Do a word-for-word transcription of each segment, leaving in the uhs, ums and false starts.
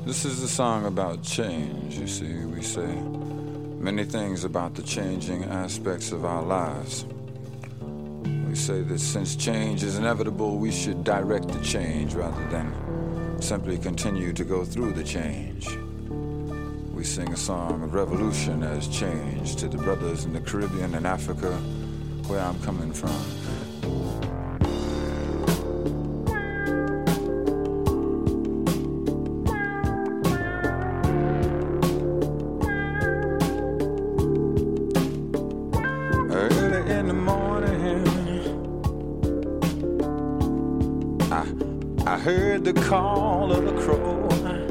This is a song about change, you see. We say many things about the changing aspects of our lives. We say that since change is inevitable, we should direct the change rather than simply continue to go through the change. We sing a song of revolution as change to the brothers in the Caribbean and Africa, where I'm coming from. I heard the call of the crow.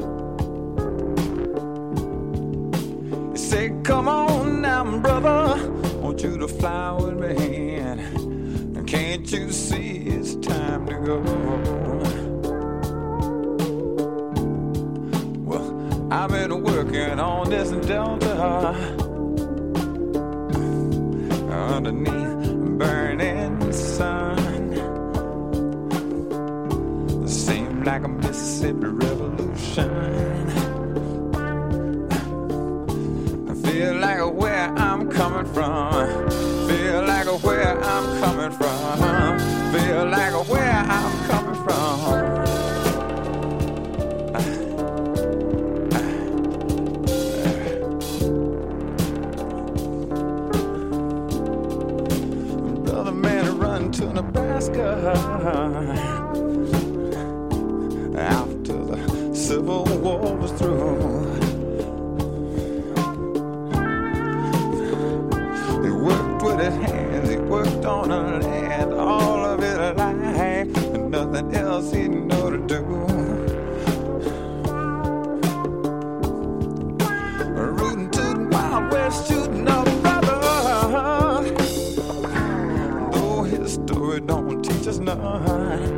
He said, come on now, brother, want you to fly with me. And can't you see it's time to go? Well, I've been working on this delta underneath burning sun. Like a Mississippi revolution. I feel like where I'm coming from. Feel like where I'm coming from. Feel like where I'm coming from. Brother man run to Nebraska after the Civil War was through. He worked with his hands, he worked on the land, all of his life, and nothing else he knew to do. Rooting to the Wild West, shooting up brothers, though his story don't teach us none.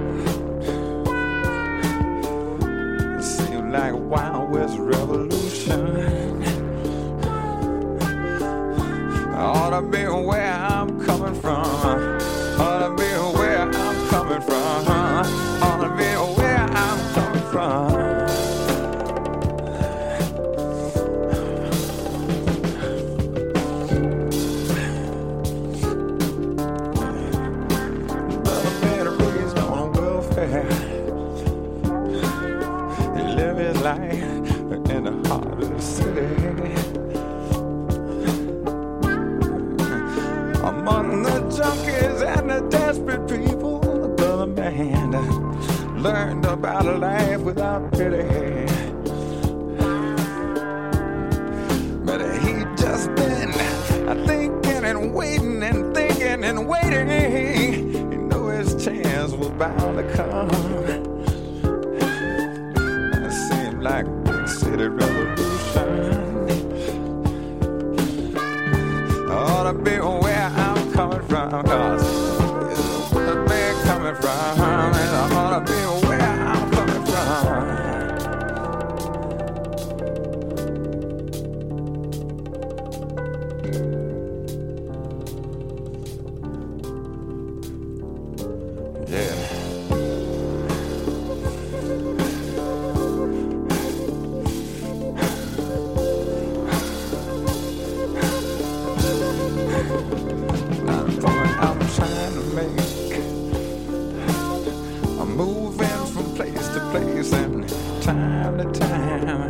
Like a Wild West revolution. I ought to be where I'm coming from. Ought to be where I'm coming from. Ought to be where I'm coming from. Brother man raised on welfare. Life in the heart of the city, among the junkies and the desperate people, the brother man learned about a life without pity. But he just been thinking and waiting and thinking and waiting. He knew his chance was bound to come. Like big city revolution. I ought to be where I'm coming from, cause it's where I'm coming from, and I ought to be where I'm coming from. Yeah. Time to time,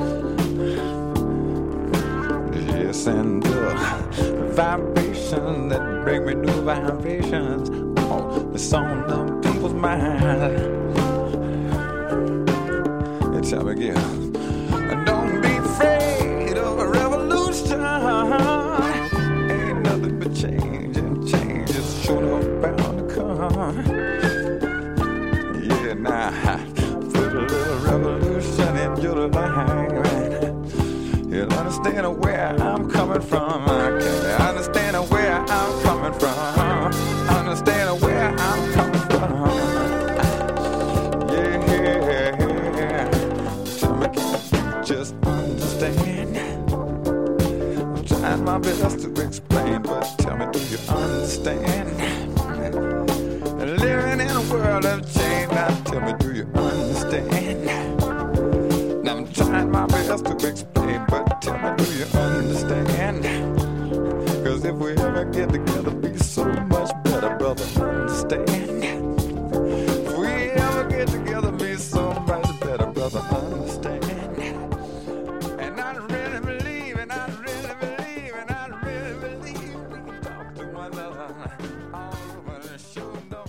yes, and the vibration that bring me new vibrations. Oh, it's on the people's mind. They tell me again, don't be afraid of a revolution. Ain't nothing but change, and change is sure enough bound to come. Yeah, now. Put a little revolution in your life. You'll understand where I'm coming from. I can understand where I'm coming from. Understand where I'm coming from. Yeah. Tell me, can you just understand? I'm trying my best to explain, but tell me, do you understand? Living in a world of change. Now tell me, do you understand? Now I'm understand. Cause if we ever get together, be so much better, brother, understand. If we ever get together, be so much better, brother, understand. And I really believe, and I really believe, and I really believe we can talk to one another all over the show.